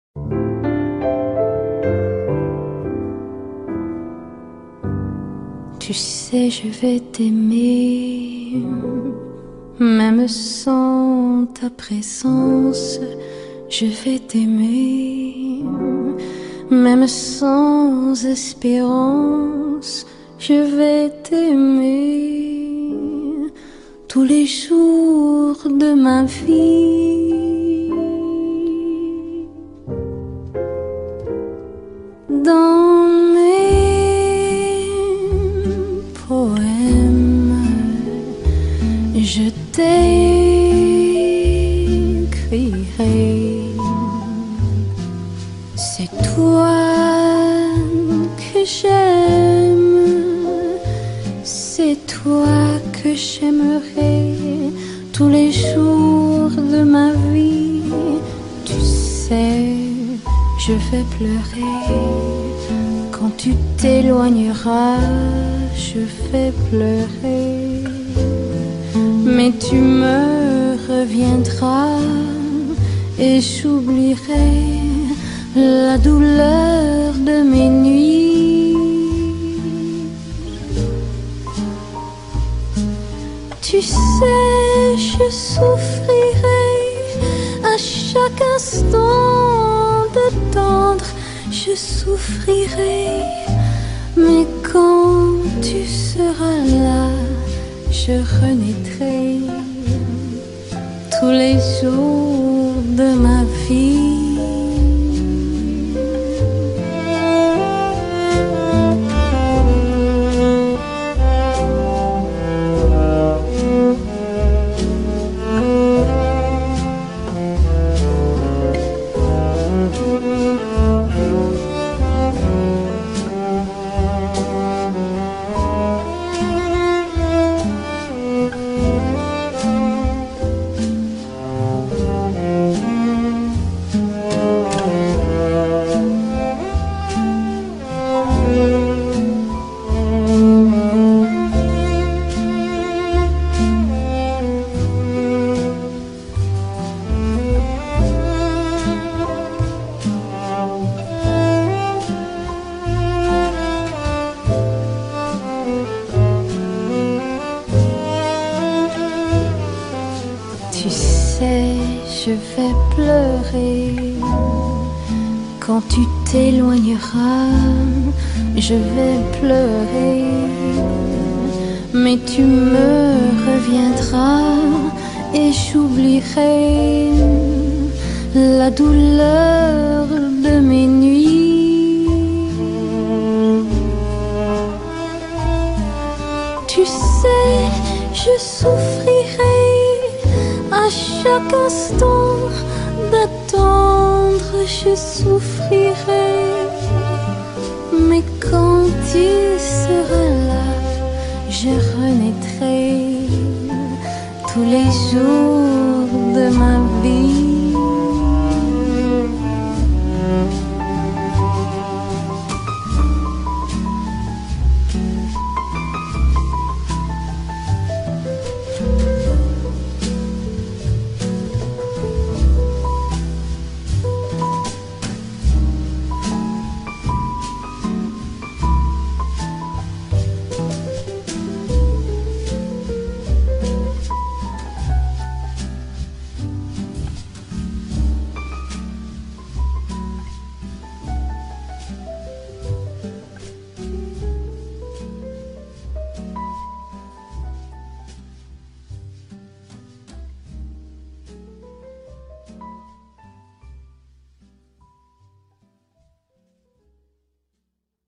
Tu sais, je vais t'aimer, même sans ta présence. Je vais t'aimer, même sans espérance. Je vais t'aimer tous les jours de ma vie. Dans mes poèmes, je t'écrirai. C'est toi que j'aime, c'est toi que j'aimerai tous les jours de ma vie. Tu sais, je vais pleurer quand tu t'éloigneras. Je vais pleurer, mais tu me reviendras et j'oublierai la douleur de mes nuits. Tu sais, je souffrirai à chaque instant d'attendre. Je souffrirai, mais quand tu seras là, je renaîtrai tous les jours de ma vie. Tu sais, je vais pleurer quand tu t'éloigneras. Je vais pleurer, mais tu me reviendras et j'oublierai la douleur de mes nuits. Tu sais, je souffrirai à chaque instant d'attendre. Je souffrirai, mais quand tu seras là, je renaîtrai tous les jours